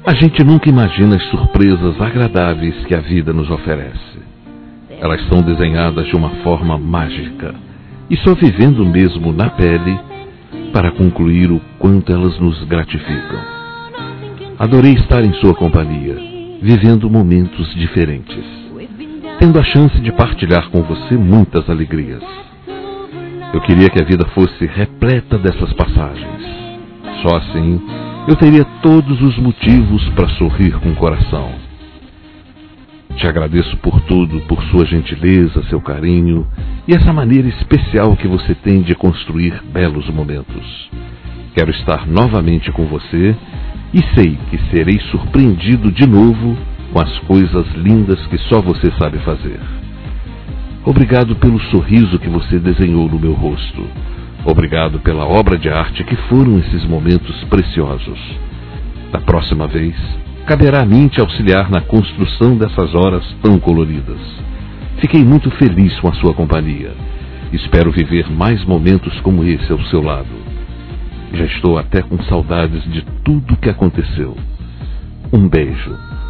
A gente nunca imagina as surpresas agradáveis que a vida nos oferece. Elas são desenhadas de uma forma mágica e só vivendo mesmo na pele para concluir o quanto elas nos gratificam. Adorei estar em sua companhia, vivendo momentos diferentes, tendo a chance de partilhar com você muitas alegrias. Eu queria que a vida fosse repleta dessas passagens. Só assim eu teria todos os motivos para sorrir com o coração. Te agradeço por tudo, por sua gentileza, seu carinho e essa maneira especial que você tem de construir belos momentos. Quero estar novamente com você e sei que serei surpreendido de novo com as coisas lindas que só você sabe fazer. Obrigado pelo sorriso que você desenhou no meu rosto. Obrigado pela obra de arte que foram esses momentos preciosos. Da próxima vez, caberá a mim te auxiliar na construção dessas horas tão coloridas. Fiquei muito feliz com a sua companhia. Espero viver mais momentos como esse ao seu lado. Já estou até com saudades de tudo que aconteceu. Um beijo.